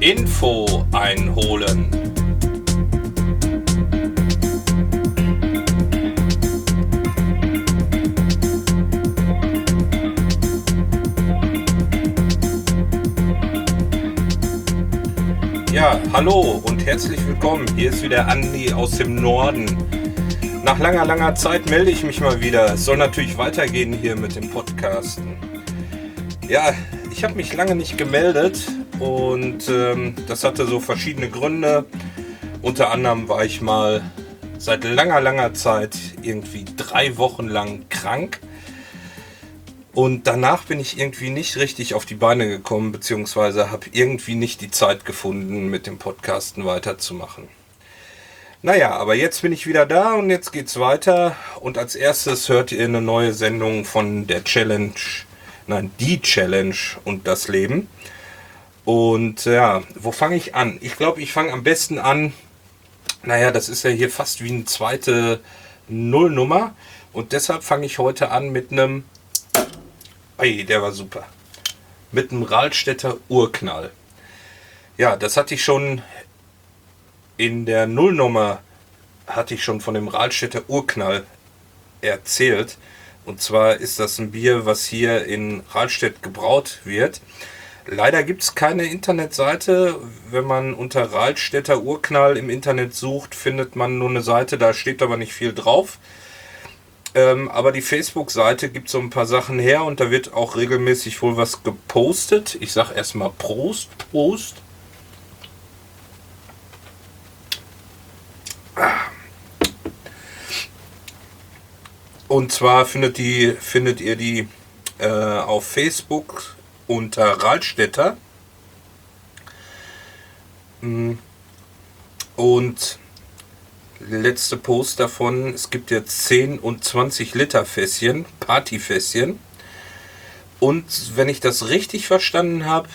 Info einholen. Ja, hallo und herzlich willkommen. Hier ist wieder Andi aus dem Norden. Nach langer Zeit melde ich mich mal wieder. Es soll natürlich weitergehen hier mit dem Podcasten. Ja, ich habe mich lange nicht gemeldet und das hatte so verschiedene Gründe. Unter anderem war ich mal seit langer Zeit irgendwie 3 Wochen lang krank. Und danach bin ich irgendwie nicht richtig auf die Beine gekommen, beziehungsweise habe irgendwie nicht die Zeit gefunden, mit dem Podcasten weiterzumachen. Naja, aber jetzt bin ich wieder da und jetzt geht's weiter. Und als erstes hört ihr eine neue Sendung von der Challenge, die Challenge und das Leben. Und ja, wo fange ich an? Ich glaube, ich fange am besten an. Naja, das ist ja hier fast wie eine zweite Nullnummer. Und deshalb fange ich heute an mit einem... Ey, der war super. Mit einem Rahlstädter Urknall. Ja, das hatte ich schon in der Nullnummer, hatte ich schon von dem Rahlstädter Urknall erzählt. Und zwar ist das ein Bier, was hier in Rahlstedt gebraut wird. Leider gibt es keine Internetseite. Wenn man unter Rahlstädter Urknall im Internet sucht, findet man nur eine Seite, da steht aber nicht viel drauf. Aber die Facebook-Seite gibt so ein paar Sachen her und da wird auch regelmäßig wohl was gepostet. Ich sag erstmal Prost. Und zwar findet ihr die auf Facebook unter Rahlstädter. Und letzte Post davon, es gibt jetzt 10 und 20 Liter Fässchen, Partyfässchen. Und wenn ich das richtig verstanden habe,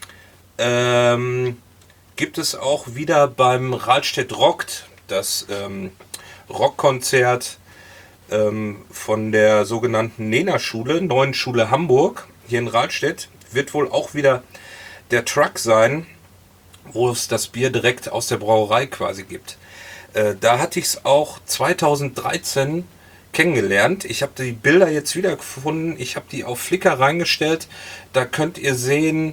gibt es auch wieder beim Rahlstedt Rockt, das Rockkonzert von der sogenannten Nena-Schule, Neuen Schule Hamburg, hier in Rahlstedt, wird wohl auch wieder der Truck sein, wo es das Bier direkt aus der Brauerei quasi gibt. Da hatte ich es auch 2013 kennengelernt. Ich habe die Bilder jetzt wieder gefunden. Ich habe die auf Flickr reingestellt. Da könnt ihr sehen,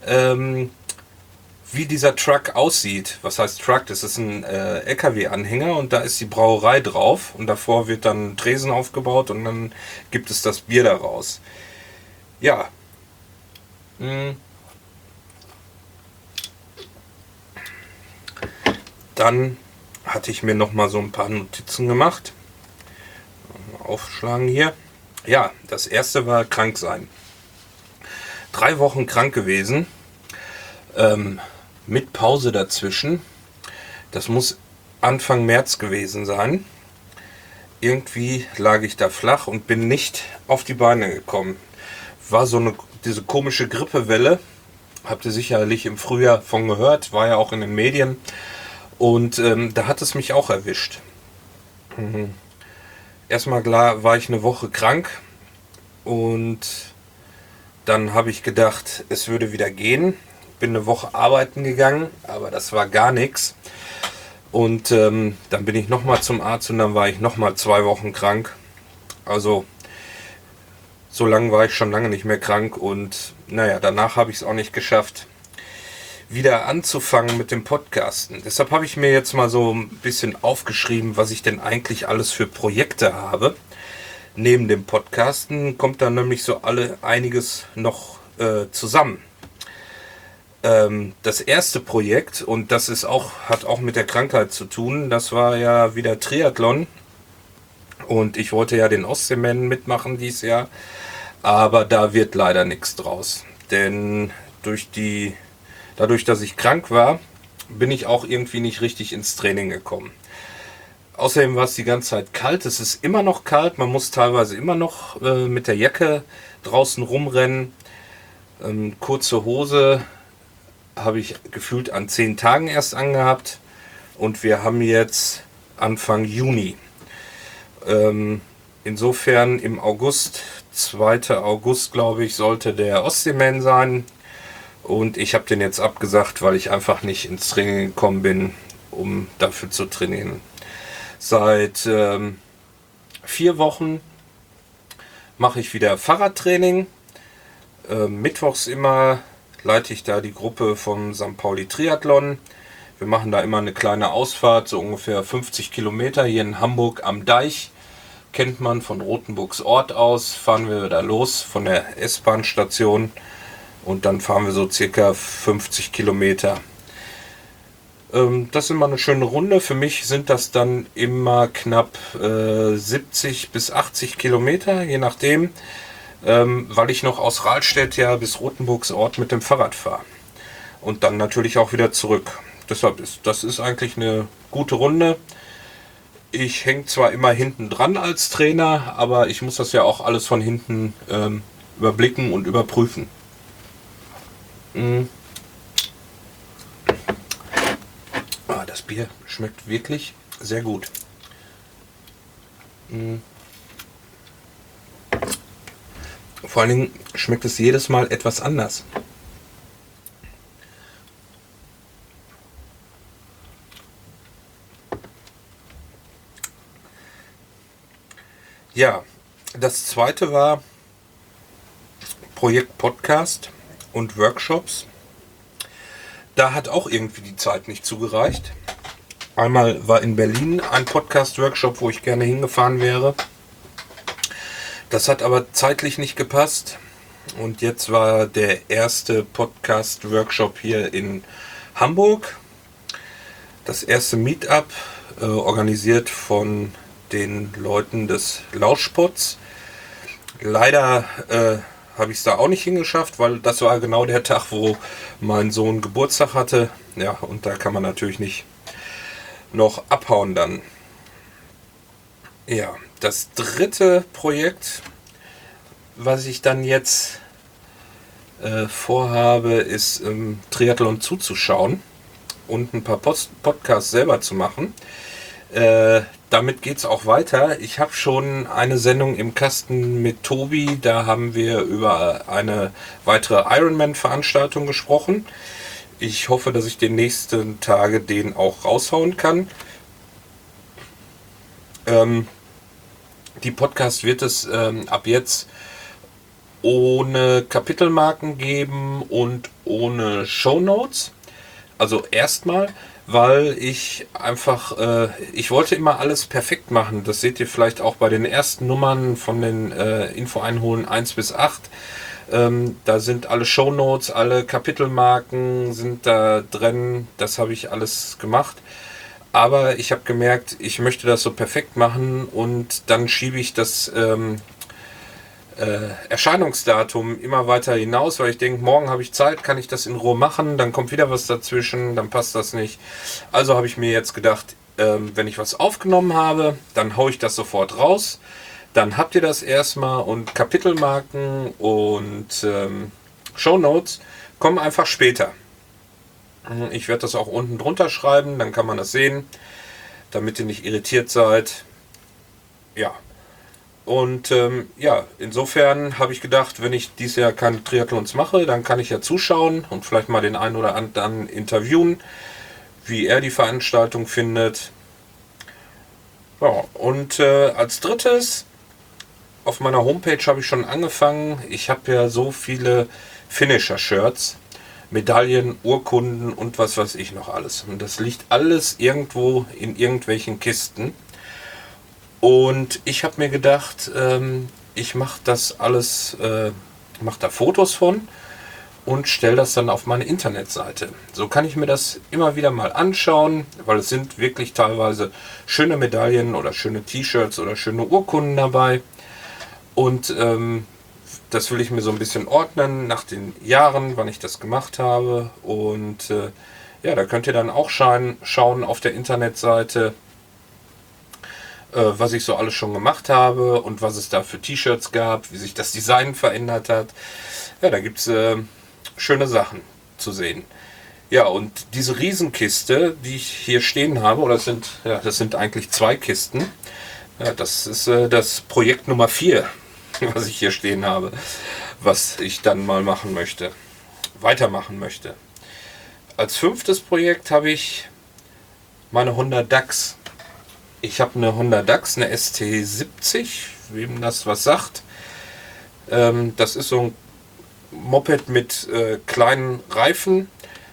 wie dieser Truck aussieht. Was heißt Truck? Das ist ein LKW-Anhänger und da ist die Brauerei drauf. Und davor wird dann ein Tresen aufgebaut und dann gibt es das Bier daraus. Ja. Dann hatte ich mir noch mal so ein paar Notizen gemacht. Mal aufschlagen hier. Ja, das erste war krank sein. 3 Wochen krank gewesen. Mit Pause dazwischen. Das muss Anfang März gewesen sein. Irgendwie lag ich da flach und bin nicht auf die Beine gekommen. War so diese komische Grippewelle. Habt ihr sicherlich im Frühjahr von gehört. War ja auch in den Medien. Und da hat es mich auch erwischt. Erstmal klar war ich eine Woche krank und dann habe ich gedacht, es würde wieder gehen. Bin eine Woche arbeiten gegangen, aber das war gar nichts. Und dann bin ich nochmal zum Arzt und dann war ich nochmal 2 Wochen krank. Also so lange war ich schon lange nicht mehr krank und naja, danach habe ich es auch nicht geschafft, wieder anzufangen mit dem Podcasten. Deshalb habe ich mir jetzt mal so ein bisschen aufgeschrieben, was ich denn eigentlich alles für Projekte habe. Neben dem Podcasten kommt dann nämlich so einiges noch zusammen. Das erste Projekt, und das hat auch mit der Krankheit zu tun, das war ja wieder Triathlon. Und ich wollte ja den Ostseeman mitmachen dieses Jahr, aber da wird leider nichts draus. Denn dadurch, dass ich krank war, bin ich auch irgendwie nicht richtig ins Training gekommen. Außerdem war es die ganze Zeit kalt. Es ist immer noch kalt. Man muss teilweise immer noch mit der Jacke draußen rumrennen. Kurze Hose habe ich gefühlt an 10 Tagen erst angehabt. Und wir haben jetzt Anfang Juni. Insofern im August, 2. August, glaube ich, sollte der Ostseeman sein. Und ich habe den jetzt abgesagt, weil ich einfach nicht ins Training gekommen bin, um dafür zu trainieren. Seit 4 Wochen mache ich wieder Fahrradtraining. Mittwochs immer leite ich da die Gruppe vom St. Pauli Triathlon. Wir machen da immer eine kleine Ausfahrt, so ungefähr 50 Kilometer hier in Hamburg am Deich. Kennt man von Rothenburgs Ort aus, fahren wir da los von der S-Bahn-Station und dann fahren wir so circa 50 Kilometer. Das ist immer eine schöne Runde. Für mich sind das dann immer knapp 70 bis 80 Kilometer, je nachdem, weil ich noch aus Rahlstedt ja bis Rothenburgs Ort mit dem Fahrrad fahre. Und dann natürlich auch wieder zurück. Deshalb ist das eigentlich eine gute Runde. Ich hänge zwar immer hinten dran als Trainer, aber ich muss das ja auch alles von hinten überblicken und überprüfen. Das Bier schmeckt wirklich sehr gut. Vor allen Dingen schmeckt es jedes Mal etwas anders. Ja, das zweite war Projekt Podcast und Workshops. Da hat auch irgendwie die Zeit nicht zugereicht. Einmal war in Berlin ein Podcast-Workshop, wo ich gerne hingefahren wäre. Das hat aber zeitlich nicht gepasst. Und jetzt war der erste Podcast-Workshop hier in Hamburg. Das erste Meetup, organisiert von den Leuten des Lauschpods. Leider habe ich es da auch nicht hingeschafft, weil das war genau der Tag, wo mein Sohn Geburtstag hatte. Ja, und da kann man natürlich nicht noch abhauen dann. Ja, das dritte Projekt, was ich dann jetzt vorhabe, ist Triathlon zuzuschauen und ein paar Podcasts selber zu machen. Damit geht es auch weiter. Ich habe schon eine Sendung im Kasten mit Tobi. Da haben wir über eine weitere Ironman-Veranstaltung gesprochen. Ich hoffe, dass ich den nächsten Tage den auch raushauen kann. Die Podcast wird es ab jetzt ohne Kapitelmarken geben und ohne Shownotes. Also erstmal, weil ich einfach, ich wollte immer alles perfekt machen. Das seht ihr vielleicht auch bei den ersten Nummern von den Info einholen 1 bis 8. Da sind alle Shownotes, alle Kapitelmarken sind da drin. Das habe ich alles gemacht. Aber ich habe gemerkt, ich möchte das so perfekt machen und dann schiebe ich das Erscheinungsdatum immer weiter hinaus, weil ich denke, morgen habe ich Zeit, kann ich das in Ruhe machen, dann kommt wieder was dazwischen, dann passt das nicht. Also habe ich mir jetzt gedacht, wenn ich was aufgenommen habe, dann haue ich das sofort raus. Dann habt ihr das erstmal und Kapitelmarken und Shownotes kommen einfach später. Ich werde das auch unten drunter schreiben, dann kann man das sehen, damit ihr nicht irritiert seid. Ja. Und ja, insofern habe ich gedacht, wenn ich dieses Jahr keine Triathlons mache, dann kann ich ja zuschauen und vielleicht mal den einen oder anderen interviewen, wie er die Veranstaltung findet. Ja, und als drittes, auf meiner Homepage habe ich schon angefangen. Ich habe ja so viele Finisher-Shirts, Medaillen, Urkunden und was weiß ich noch alles. Und das liegt alles irgendwo in irgendwelchen Kisten. Und ich habe mir gedacht, ich mache das alles, mache da Fotos von und stelle das dann auf meine Internetseite. So kann ich mir das immer wieder mal anschauen, weil es sind wirklich teilweise schöne Medaillen oder schöne T-Shirts oder schöne Urkunden dabei. Und das will ich mir so ein bisschen ordnen nach den Jahren, wann ich das gemacht habe. Und ja, da könnt ihr dann auch schauen auf der Internetseite, was ich so alles schon gemacht habe und was es da für T-Shirts gab, wie sich das Design verändert hat. Ja, da gibt es schöne Sachen zu sehen. Ja, und diese Riesenkiste, die ich hier stehen habe, oder das sind eigentlich 2 Kisten. Ja, das ist das Projekt Nummer 4, was ich hier stehen habe, was ich dann mal machen möchte. weitermachen möchte. Als 5. Projekt habe ich meine Honda Dax. Ich habe eine Honda Dax, eine ST70, wem das was sagt. Das ist so ein Moped mit kleinen Reifen.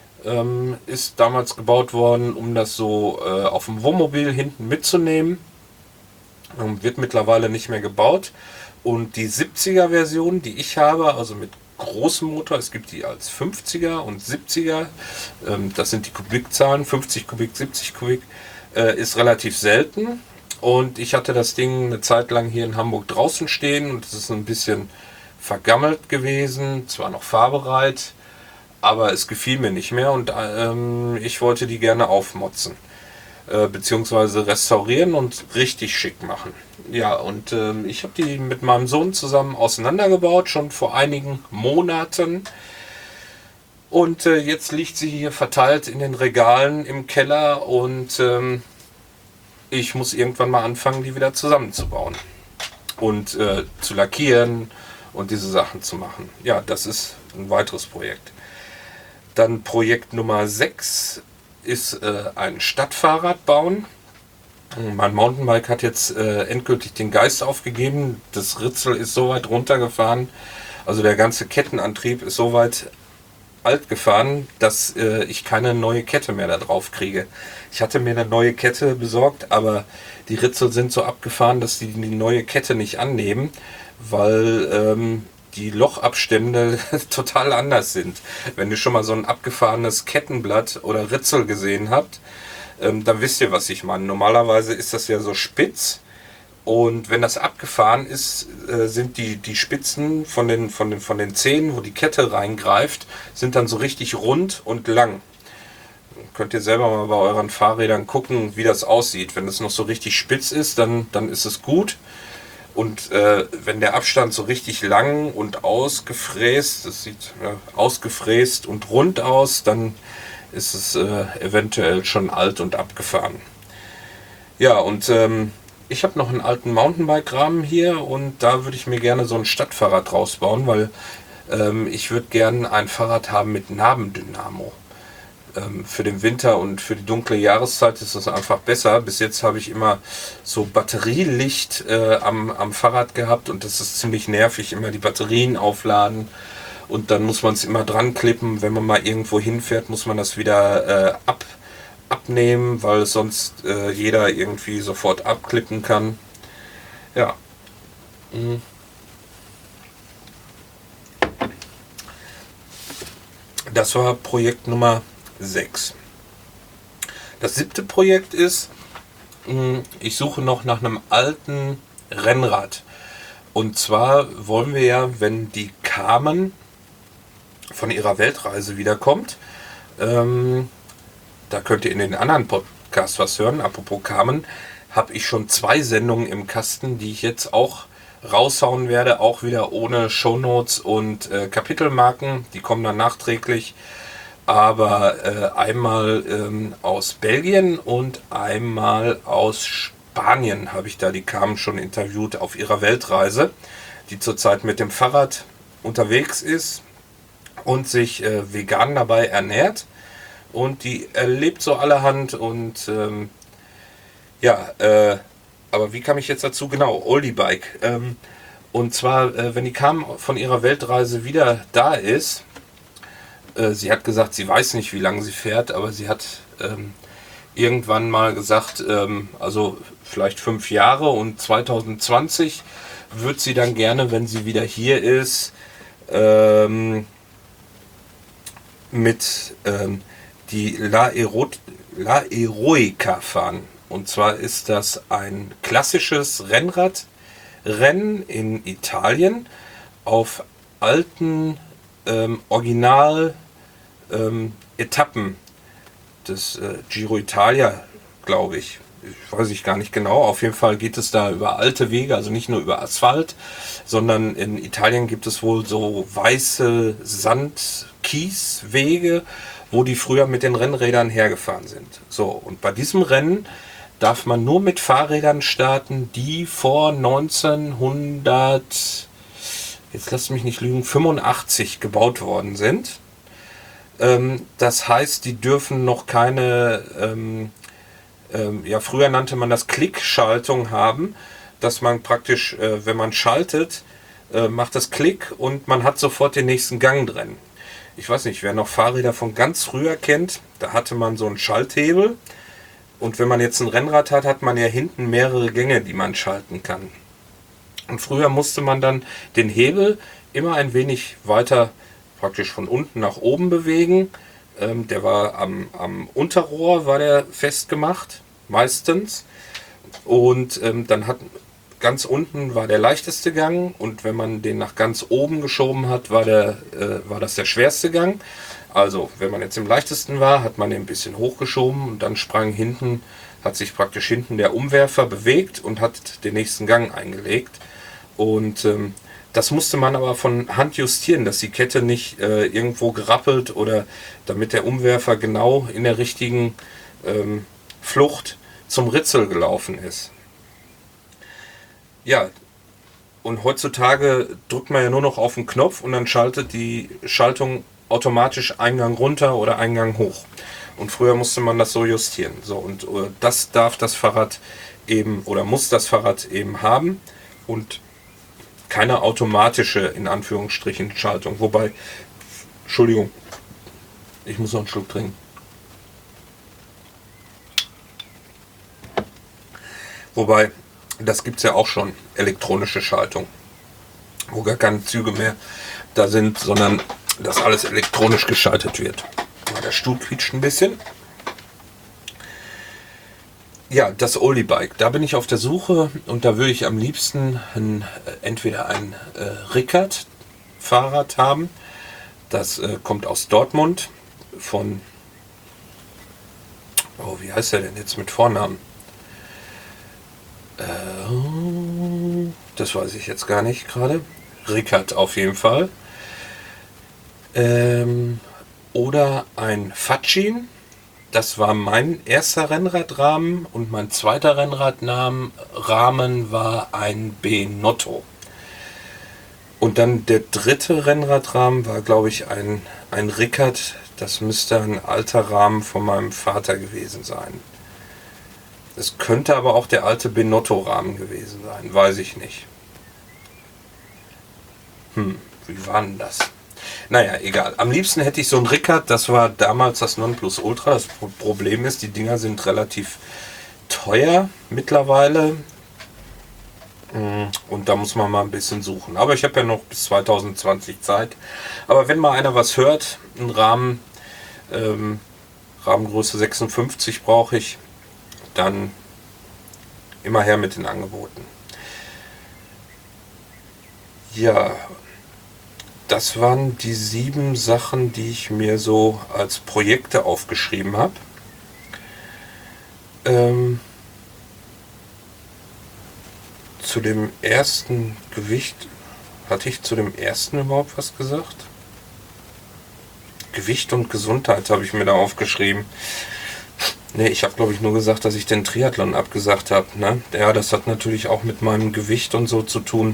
Ist damals gebaut worden, um das so auf dem Wohnmobil hinten mitzunehmen. Wird mittlerweile nicht mehr gebaut. Und die 70er Version, die ich habe, also mit großem Motor, es gibt die als 50er und 70er, das sind die Kubikzahlen, 50 Kubik, 70 Kubik, ist relativ selten. Und ich hatte das Ding eine Zeit lang hier in Hamburg draußen stehen und es ist ein bisschen vergammelt gewesen, zwar noch fahrbereit, aber es gefiel mir nicht mehr und ich wollte die gerne aufmotzen, beziehungsweise restaurieren und richtig schick machen. Ja, und ich habe die mit meinem Sohn zusammen auseinandergebaut, schon vor einigen Monaten. Und jetzt liegt sie hier verteilt in den Regalen im Keller und ich muss irgendwann mal anfangen, die wieder zusammenzubauen und zu lackieren und diese Sachen zu machen. Ja, das ist ein weiteres Projekt. Dann Projekt Nummer 6 ist ein Stadtfahrrad bauen. Mein Mountainbike hat jetzt endgültig den Geist aufgegeben. Das Ritzel ist so weit runtergefahren, also der ganze Kettenantrieb ist so weit alt gefahren, dass ich keine neue Kette mehr da drauf kriege. Ich hatte mir eine neue Kette besorgt, aber die Ritzel sind so abgefahren, dass die neue Kette nicht annehmen, weil die Lochabstände total anders sind. Wenn ihr schon mal so ein abgefahrenes Kettenblatt oder Ritzel gesehen habt, dann wisst ihr, was ich meine. Normalerweise ist das ja so spitz und wenn das abgefahren ist, sind die Spitzen von den Zähnen, wo die Kette reingreift, sind dann so richtig rund und lang. Könnt ihr selber mal bei euren Fahrrädern gucken, wie das aussieht. Wenn es noch so richtig spitz ist, dann ist es gut. Und wenn der Abstand so richtig lang und ausgefräst, das sieht ausgefräst und rund aus, dann ist es eventuell schon alt und abgefahren. Ja, und ich habe noch einen alten Mountainbike-Rahmen hier und da würde ich mir gerne so ein Stadtfahrrad draus bauen, weil ich würde gerne ein Fahrrad haben mit Nabendynamo. Für den Winter und für die dunkle Jahreszeit ist das einfach besser. Bis jetzt habe ich immer so Batterielicht am Fahrrad gehabt und das ist ziemlich nervig, immer die Batterien aufladen und dann muss man es immer dran klippen. Wenn man mal irgendwo hinfährt, muss man das wieder abnehmen, weil sonst jeder irgendwie sofort abklippen kann. Ja. Das war Projekt Nummer 6. Das 7. Projekt ist, ich suche noch nach einem alten Rennrad. Und zwar wollen wir ja, wenn die Carmen von ihrer Weltreise wiederkommt, da könnt ihr in den anderen Podcasts was hören. Apropos Carmen, habe ich schon 2 Sendungen im Kasten, die ich jetzt auch raushauen werde, auch wieder ohne Shownotes und Kapitelmarken. Die kommen dann nachträglich. Aber einmal aus Belgien und einmal aus Spanien habe ich da die Carmen schon interviewt auf ihrer Weltreise, die zurzeit mit dem Fahrrad unterwegs ist und sich vegan dabei ernährt. Und die erlebt so allerhand und aber wie kam ich jetzt dazu? Genau, Oldie Bike. Und zwar, wenn die Carmen von ihrer Weltreise wieder da ist, sie hat gesagt, sie weiß nicht, wie lange sie fährt, aber sie hat irgendwann mal gesagt, also vielleicht 5 Jahre und 2020 wird sie dann gerne, wenn sie wieder hier ist, mit die La Eroica fahren. Und zwar ist das ein klassisches Rennradrennen in Italien auf alten Etappen des Giro Italia, glaube ich. Weiß ich gar nicht genau. Auf jeden Fall geht es da über alte Wege, also nicht nur über Asphalt, sondern in Italien gibt es wohl so weiße Sand-Kieswege, wo die früher mit den Rennrädern hergefahren sind. So, und bei diesem Rennen darf man nur mit Fahrrädern starten, die vor 1900, jetzt lasst mich nicht lügen, 85 gebaut worden sind. Das heißt, die dürfen noch keine, früher nannte man das Klickschaltung haben, dass man praktisch, wenn man schaltet, macht das Klick und man hat sofort den nächsten Gang drin. Ich weiß nicht, wer noch Fahrräder von ganz früher kennt, da hatte man so einen Schalthebel und wenn man jetzt ein Rennrad hat, hat man ja hinten mehrere Gänge, die man schalten kann. Und früher musste man dann den Hebel immer ein wenig weiter praktisch von unten nach oben bewegen. Der war am Unterrohr war der festgemacht, meistens. Und dann hat ganz unten war der leichteste Gang und wenn man den nach ganz oben geschoben hat, war das der schwerste Gang. Also wenn man jetzt im leichtesten war, hat man den ein bisschen hochgeschoben und dann hat sich praktisch hinten der Umwerfer bewegt und hat den nächsten Gang eingelegt. Und das musste man aber von Hand justieren, dass die Kette nicht irgendwo gerappelt oder damit der Umwerfer genau in der richtigen Flucht zum Ritzel gelaufen ist. Ja, und heutzutage drückt man ja nur noch auf den Knopf und dann schaltet die Schaltung automatisch Eingang runter oder Eingang hoch. Und früher musste man das so justieren. So, und das darf das Fahrrad eben oder muss das Fahrrad eben haben und keine automatische, in Anführungsstrichen, Schaltung. Wobei, Entschuldigung, ich muss noch einen Schluck trinken. Wobei, das gibt es ja auch schon, elektronische Schaltung, wo gar keine Züge mehr da sind, sondern dass alles elektronisch geschaltet wird. Der Stuhl quietscht ein bisschen. Ja, das Oldie-Bike, da bin ich auf der Suche und da würde ich am liebsten entweder ein Rickert-Fahrrad haben. Das kommt aus Dortmund von, wie heißt der denn jetzt mit Vornamen? Das weiß ich jetzt gar nicht gerade. Rickert auf jeden Fall. Oder ein Fatschin. Das war mein erster Rennradrahmen und mein zweiter Rennradrahmen war ein Benotto. Und dann der dritte Rennradrahmen war, glaube ich, ein Rickert. Das müsste ein alter Rahmen von meinem Vater gewesen sein. Es könnte aber auch der alte Benotto-Rahmen gewesen sein, weiß ich nicht. Wie war denn das? Naja, egal. Am liebsten hätte ich so ein Rickert, das war damals das Nonplusultra. Das Problem ist, die Dinger sind relativ teuer mittlerweile. Und da muss man mal ein bisschen suchen. Aber ich habe ja noch bis 2020 Zeit. Aber wenn mal einer was hört, einen Rahmen, Rahmengröße 56 brauche ich, dann immer her mit den Angeboten. Ja, das waren die 7 Sachen, die ich mir so als Projekte aufgeschrieben habe. Zu dem ersten Gewicht, hatte ich zu dem ersten überhaupt was gesagt? Gewicht und Gesundheit habe ich mir da aufgeschrieben. Ne, ich habe glaube ich nur gesagt, dass ich den Triathlon abgesagt habe. Ne? Ja, das hat natürlich auch mit meinem Gewicht und so zu tun.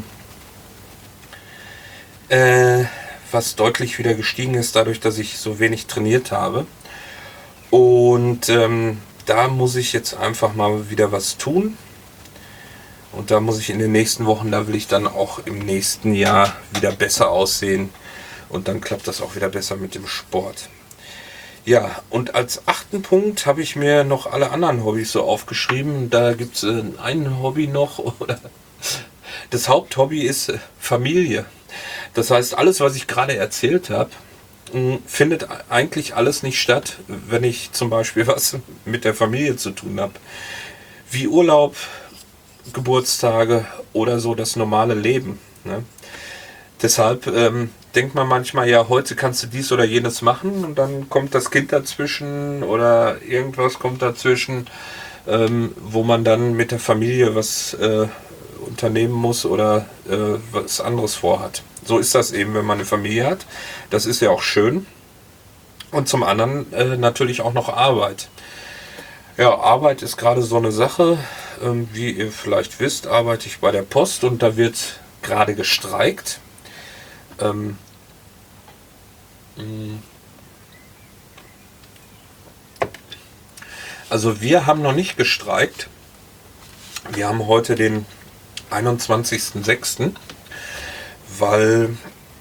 Was deutlich wieder gestiegen ist, dadurch, dass ich so wenig trainiert habe. Und da muss ich jetzt einfach mal wieder was tun. Und da muss ich in den nächsten Wochen, da will ich dann auch im nächsten Jahr wieder besser aussehen. Und dann klappt das auch wieder besser mit dem Sport. Ja, und als 8. Punkt habe ich mir noch alle anderen Hobbys so aufgeschrieben. Da gibt es ein Hobby noch. Oder das Haupthobby ist Familie. Das heißt, alles, was ich gerade erzählt habe, findet eigentlich alles nicht statt, wenn ich zum Beispiel was mit der Familie zu tun habe. Wie Urlaub, Geburtstage oder so das normale Leben. Ne? Deshalb denkt man manchmal, ja, heute kannst du dies oder jenes machen und dann kommt das Kind dazwischen oder irgendwas kommt dazwischen, wo man dann mit der Familie was unternehmen muss oder was anderes vorhat. So ist das eben, wenn man eine Familie hat. Das ist ja auch schön. Und zum anderen natürlich auch noch Arbeit. Ja, Arbeit ist gerade so eine Sache. Wie ihr vielleicht wisst, arbeite ich bei der Post und da wird gerade gestreikt. Also wir haben noch nicht gestreikt. Wir haben heute den 21.06., weil,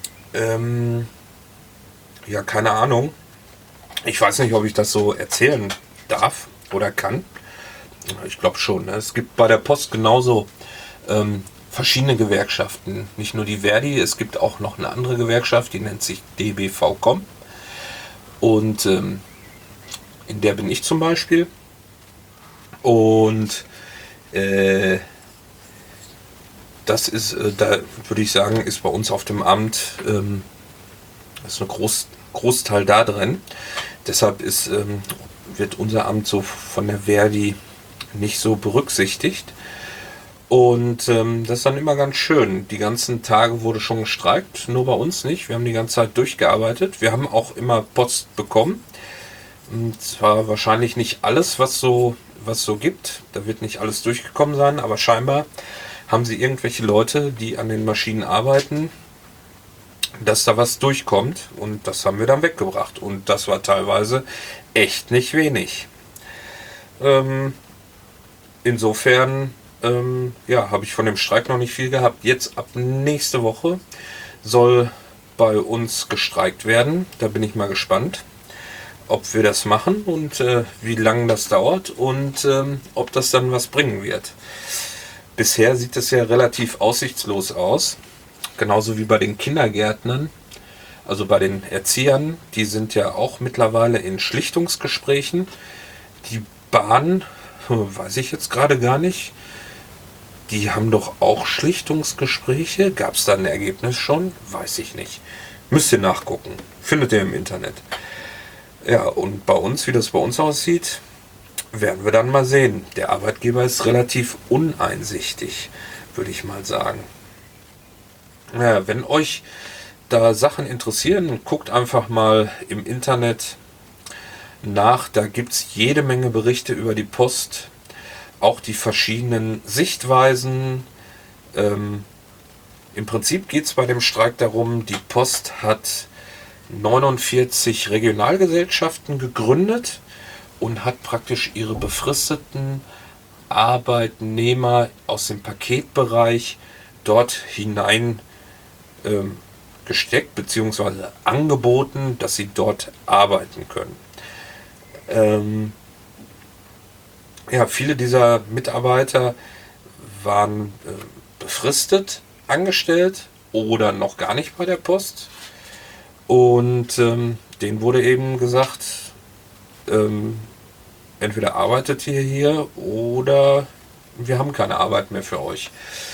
ja, keine Ahnung. Ich weiß nicht, ob ich das so erzählen darf oder kann. Ich glaube schon. Ne? Es gibt bei der Post genauso verschiedene Gewerkschaften. Nicht nur die Verdi, es gibt auch noch eine andere Gewerkschaft, die nennt sich DBVCOM. Und in der bin ich zum Beispiel. Und das ist, da würde ich sagen, ist bei uns auf dem Amt ist ein Großteil da drin. Deshalb wird unser Amt so von der Verdi nicht so berücksichtigt. Und das ist dann immer ganz schön. Die ganzen Tage wurde schon gestreikt, nur bei uns nicht. Wir haben die ganze Zeit durchgearbeitet. Wir haben auch immer Post bekommen. Und zwar wahrscheinlich nicht alles, was so gibt. Da wird nicht alles durchgekommen sein, aber scheinbar haben sie irgendwelche Leute, die an den Maschinen arbeiten, dass da was durchkommt. Und das haben wir dann weggebracht. Und das war teilweise echt nicht wenig. Insofern ja, habe ich von dem Streik noch nicht viel gehabt. Jetzt ab nächste Woche soll bei uns gestreikt werden. Da bin ich mal gespannt, ob wir das machen und wie lange das dauert und ob das dann was bringen wird. Bisher sieht es ja relativ aussichtslos aus. Genauso wie bei den Kindergärtnern, also bei den Erziehern. Die sind ja auch mittlerweile in Schlichtungsgesprächen. Die Bahn, weiß ich jetzt gerade gar nicht. Die haben doch auch Schlichtungsgespräche. Gab es da ein Ergebnis schon? Weiß ich nicht. Müsst ihr nachgucken. Findet ihr im Internet. Ja, und bei uns, wie das bei uns aussieht, werden wir dann mal sehen. Der Arbeitgeber ist relativ uneinsichtig, würde ich mal sagen. Ja, wenn euch da Sachen interessieren, guckt einfach mal im Internet nach. Da gibt es jede Menge Berichte über die Post. Auch die verschiedenen Sichtweisen. Im Prinzip geht es bei dem Streik darum, die Post hat 49 Regionalgesellschaften gegründet und hat praktisch ihre befristeten Arbeitnehmer aus dem Paketbereich dort hinein gesteckt bzw. angeboten, dass sie dort arbeiten können. Ja, viele dieser Mitarbeiter waren befristet angestellt oder noch gar nicht bei der Post. Und denen wurde eben gesagt, entweder arbeitet ihr hier oder wir haben keine Arbeit mehr für euch.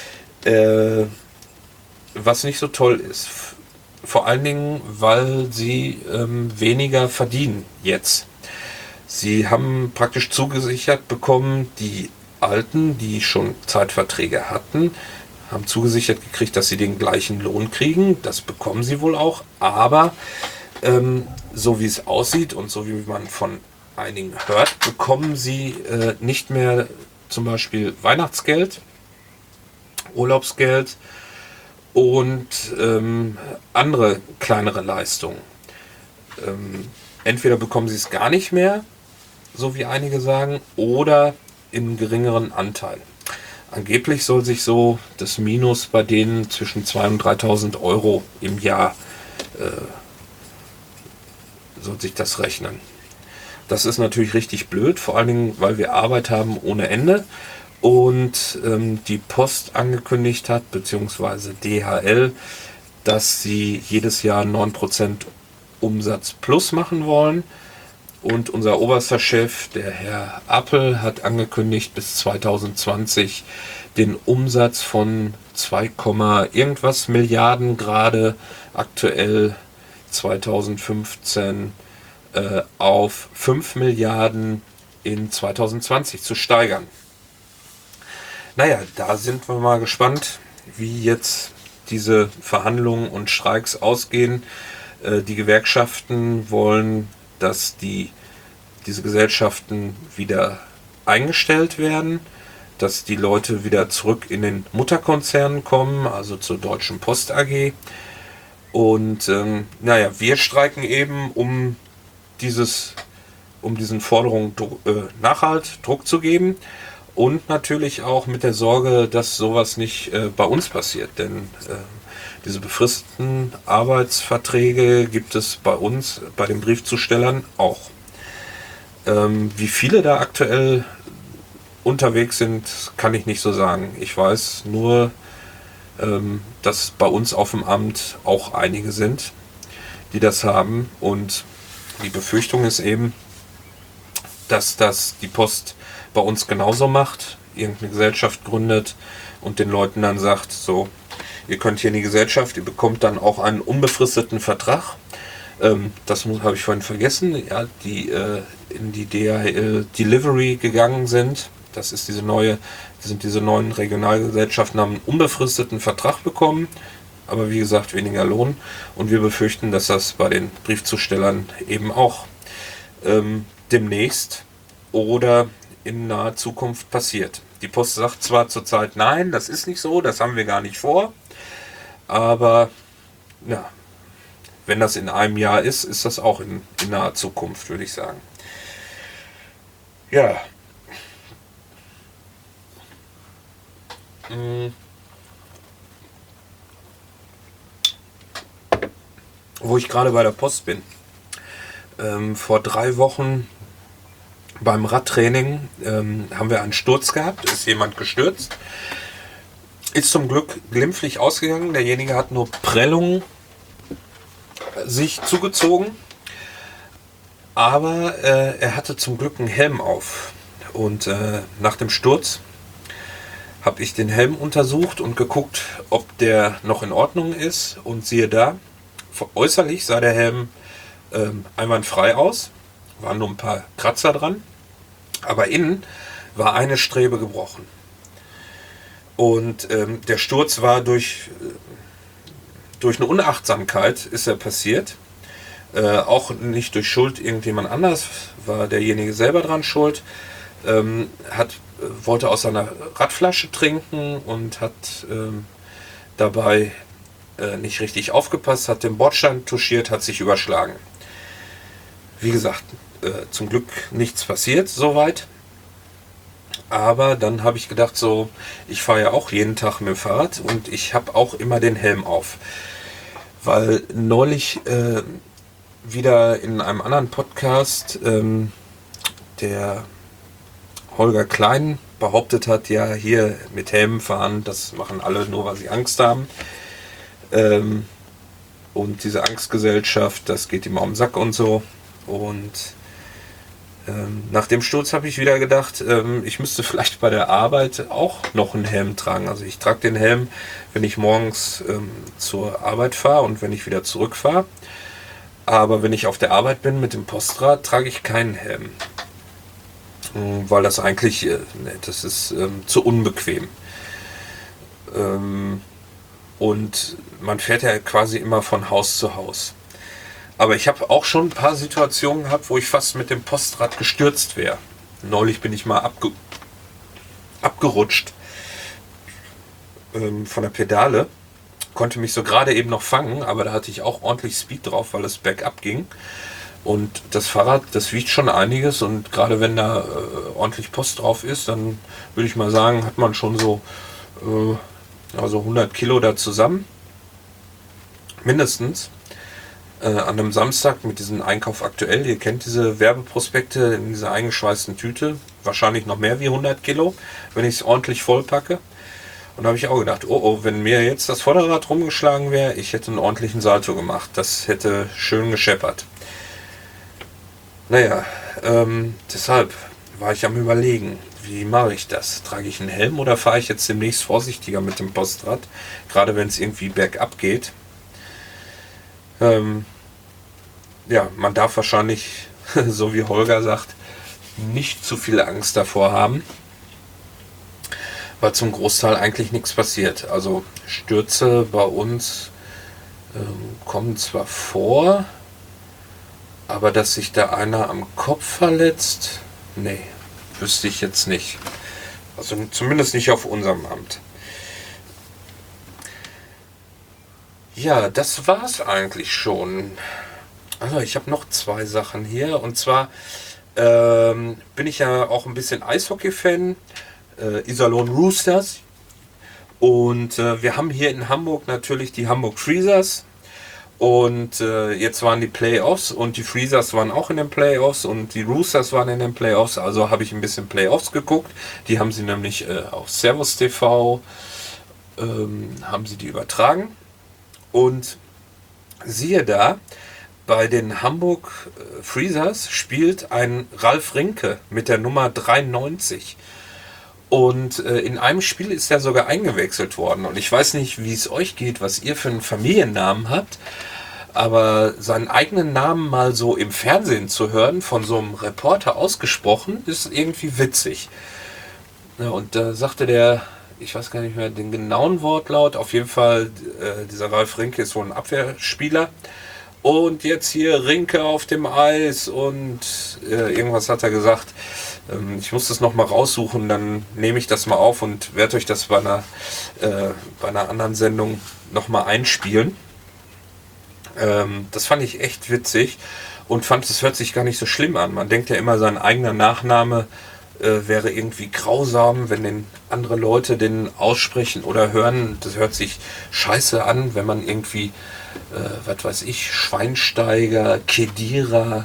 Was nicht so toll ist. Vor allen Dingen, weil sie weniger verdienen jetzt. Sie haben praktisch zugesichert bekommen, die Alten, die schon Zeitverträge hatten, haben zugesichert gekriegt, dass sie den gleichen Lohn kriegen. Das bekommen sie wohl auch. Aber so wie es aussieht und so wie man von einigen hört, bekommen sie nicht mehr zum Beispiel Weihnachtsgeld, Urlaubsgeld und andere kleinere Leistungen. Entweder bekommen sie es gar nicht mehr, so wie einige sagen, oder in geringeren Anteil. Angeblich soll sich so das Minus bei denen zwischen 2.000 und 3.000 Euro im Jahr soll sich das rechnen. Das ist natürlich richtig blöd, vor allen Dingen, weil wir Arbeit haben ohne Ende und die Post angekündigt hat, beziehungsweise DHL, dass sie jedes Jahr 9% Umsatz plus machen wollen. Und unser oberster Chef, der Herr Appel, hat angekündigt, bis 2020 den Umsatz von 2, irgendwas Milliarden gerade aktuell 2015 auf 5 Milliarden in 2020 zu steigern. Naja, da sind wir mal gespannt, wie jetzt diese Verhandlungen und Streiks ausgehen. Die Gewerkschaften wollen, dass diese Gesellschaften wieder eingestellt werden, dass die Leute wieder zurück in den Mutterkonzern kommen, also zur Deutschen Post AG. Und naja, wir streiken eben, um dieses um diesen Forderungen Nachhalt, Druck zu geben. Und natürlich auch mit der Sorge, dass sowas nicht bei uns passiert. Denn diese befristeten Arbeitsverträge gibt es bei uns, bei den Briefzustellern auch. Wie viele da aktuell unterwegs sind, kann ich nicht so sagen. Ich weiß nur, dass bei uns auf dem Amt auch einige sind, die das haben. Und die Befürchtung ist eben, dass das die Post bei uns genauso macht, irgendeine Gesellschaft gründet und den Leuten dann sagt, so, ihr könnt hier in die Gesellschaft, ihr bekommt dann auch einen unbefristeten Vertrag. Das habe ich vorhin vergessen, ja, die in die DHL Delivery gegangen sind. Das ist diese neuen Regionalgesellschaften, haben einen unbefristeten Vertrag bekommen, aber wie gesagt weniger Lohn. Und wir befürchten, dass das bei den Briefzustellern eben auch demnächst oder in naher Zukunft passiert. Die Post sagt zwar zurzeit, nein, das ist nicht so, das haben wir gar nicht vor, aber ja, wenn das in einem Jahr ist, ist das auch in naher Zukunft, würde ich sagen. Ja. Wo ich gerade bei der Post bin. Vor 3 Wochen beim Radtraining haben wir einen Sturz gehabt, ist jemand gestürzt. Ist zum Glück glimpflich ausgegangen. Derjenige hat nur Prellungen sich zugezogen. Aber er hatte zum Glück einen Helm auf. Und nach dem Sturz habe ich den Helm untersucht und geguckt, ob der noch in Ordnung ist. Und siehe da, äußerlich sah der Helm einwandfrei aus. Waren nur ein paar Kratzer dran. Aber innen war eine Strebe gebrochen. Und der Sturz war durch eine Unachtsamkeit ist er passiert. Auch nicht durch Schuld irgendjemand anders, war derjenige selber dran schuld. Wollte aus seiner Radflasche trinken und hat dabei nicht richtig aufgepasst, hat den Bordstein touchiert, hat sich überschlagen. Wie gesagt, zum Glück nichts passiert soweit. Aber dann habe ich gedacht, so, ich fahre ja auch jeden Tag mit dem Fahrrad und ich habe auch immer den Helm auf. Weil neulich wieder in einem anderen Podcast der Holger Klein behauptet hat, ja, hier mit Helm fahren, das machen alle nur, weil sie Angst haben. Und diese Angstgesellschaft, das geht ihm am Sack und so. Und nach dem Sturz habe ich wieder gedacht, ich müsste vielleicht bei der Arbeit auch noch einen Helm tragen. Also ich trage den Helm, wenn ich morgens zur Arbeit fahre und wenn ich wieder zurückfahre. Aber wenn ich auf der Arbeit bin mit dem Postrad, trage ich keinen Helm. Weil das eigentlich, das ist zu unbequem. Und man fährt ja quasi immer von Haus zu Haus. Aber ich habe auch schon ein paar Situationen gehabt, wo ich fast mit dem Postrad gestürzt wäre. Neulich bin ich mal abgerutscht von der Pedale. Konnte mich so gerade eben noch fangen, aber da hatte ich auch ordentlich Speed drauf, weil es bergab ging. Und das Fahrrad, das wiegt schon einiges und gerade wenn da ordentlich Post drauf ist, dann würde ich mal sagen, hat man schon so also 100 Kilo da zusammen. Mindestens. An einem Samstag mit diesem Einkauf aktuell. Ihr kennt diese Werbeprospekte in dieser eingeschweißten Tüte. Wahrscheinlich noch mehr wie 100 Kilo, wenn ich es ordentlich vollpacke. Und da habe ich auch gedacht, oh, wenn mir jetzt das Vorderrad rumgeschlagen wäre, ich hätte einen ordentlichen Salto gemacht. Das hätte schön gescheppert. Naja, deshalb war ich am Überlegen, wie mache ich das? Trage ich einen Helm oder fahre ich jetzt demnächst vorsichtiger mit dem Postrad? Gerade wenn es irgendwie bergab geht. Ja, man darf wahrscheinlich, so wie Holger sagt, nicht zu viel Angst davor haben, weil zum Großteil eigentlich nichts passiert. Also Stürze bei uns kommen zwar vor, aber dass sich da einer am Kopf verletzt, nee, wüsste ich jetzt nicht. Also zumindest nicht auf unserem Amt. Ja, das war's eigentlich schon. Also ich habe noch 2 Sachen hier und zwar bin ich ja auch ein bisschen Eishockey-Fan. Iserlohn Roosters. Und wir haben hier in Hamburg natürlich die Hamburg Freezers. Und jetzt waren die Playoffs und die Freezers waren auch in den Playoffs und die Roosters waren in den Playoffs. Also habe ich ein bisschen Playoffs geguckt. Die haben sie nämlich auf Servus TV haben sie die übertragen. Und siehe da, bei den Hamburg Freezers spielt ein Ralf Rinke mit der Nummer 93. Und in einem Spiel ist er sogar eingewechselt worden. Und ich weiß nicht, wie es euch geht, was ihr für einen Familiennamen habt. Aber seinen eigenen Namen mal so im Fernsehen zu hören, von so einem Reporter ausgesprochen, ist irgendwie witzig. Ja, und da sagte der, ich weiß gar nicht mehr den genauen Wortlaut, auf jeden Fall, dieser Ralf Rinke ist wohl ein Abwehrspieler. Und jetzt hier Rinke auf dem Eis und irgendwas hat er gesagt. Ich muss das nochmal raussuchen, dann nehme ich das mal auf und werde euch das bei einer anderen Sendung nochmal einspielen. Das fand ich echt witzig und fand, es hört sich gar nicht so schlimm an. Man denkt ja immer, sein eigener Nachname wäre irgendwie grausam, wenn den andere Leute den aussprechen oder hören. Das hört sich scheiße an, wenn man irgendwie, was weiß ich, Schweinsteiger, Kedira,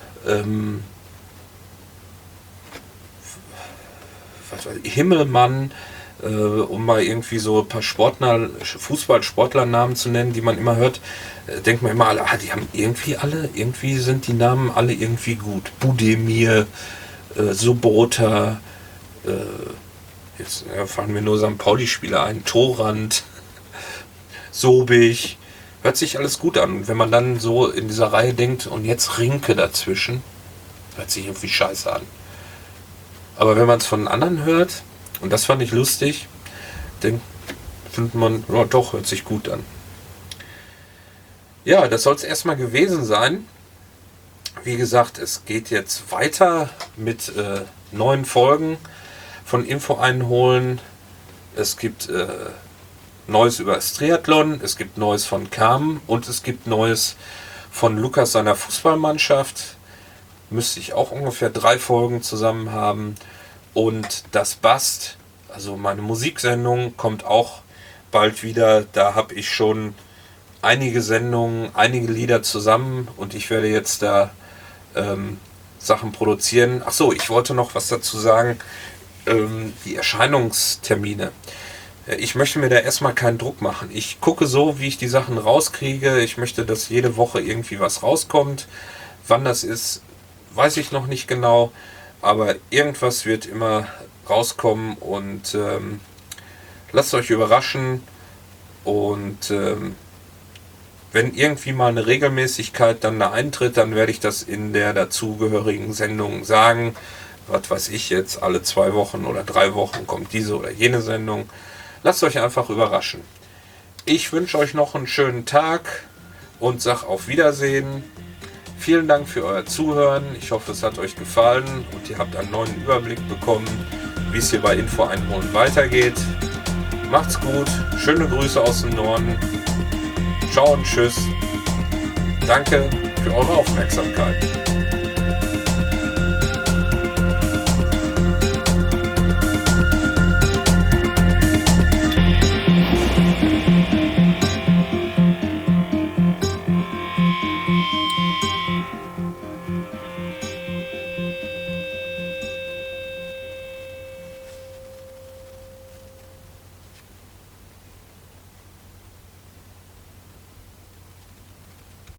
Himmelmann, um mal irgendwie so ein paar Fußballsportlernamen zu nennen, die man immer hört, denkt man immer, die haben irgendwie sind die Namen alle irgendwie gut. Budemir, Sobota, jetzt fallen mir nur St. Pauli-Spieler ein, Torrand, Sobich, hört sich alles gut an. Und wenn man dann so in dieser Reihe denkt, und jetzt Rinke dazwischen, hört sich irgendwie scheiße an. Aber wenn man es von anderen hört, und das fand ich lustig, dann findet man, ja, doch, hört sich gut an. Ja, das soll es erstmal gewesen sein. Wie gesagt, es geht jetzt weiter mit neuen Folgen von Info einholen. Es gibt Neues über das Triathlon, es gibt Neues von Carmen und es gibt Neues von Lukas seiner Fußballmannschaft. Müsste ich auch ungefähr 3 Folgen zusammen haben. Und das Bast, also meine Musiksendung, kommt auch bald wieder. Da habe ich schon einige Sendungen, einige Lieder zusammen und ich werde jetzt da Sachen produzieren. Achso, ich wollte noch was dazu sagen. Die Erscheinungstermine. Ich möchte mir da erstmal keinen Druck machen. Ich gucke so, wie ich die Sachen rauskriege. Ich möchte, dass jede Woche irgendwie was rauskommt. Wann das ist, weiß ich noch nicht genau. Aber irgendwas wird immer rauskommen und lasst euch überraschen. Und wenn irgendwie mal eine Regelmäßigkeit dann da eintritt, dann werde ich das in der dazugehörigen Sendung sagen. Was weiß ich jetzt, alle 2 Wochen oder 3 Wochen kommt diese oder jene Sendung. Lasst euch einfach überraschen. Ich wünsche euch noch einen schönen Tag und sag auf Wiedersehen. Vielen Dank für euer Zuhören. Ich hoffe, es hat euch gefallen und ihr habt einen neuen Überblick bekommen, wie es hier bei Info einholen weitergeht. Macht's gut. Schöne Grüße aus dem Norden. Ciao und tschüss. Danke für eure Aufmerksamkeit.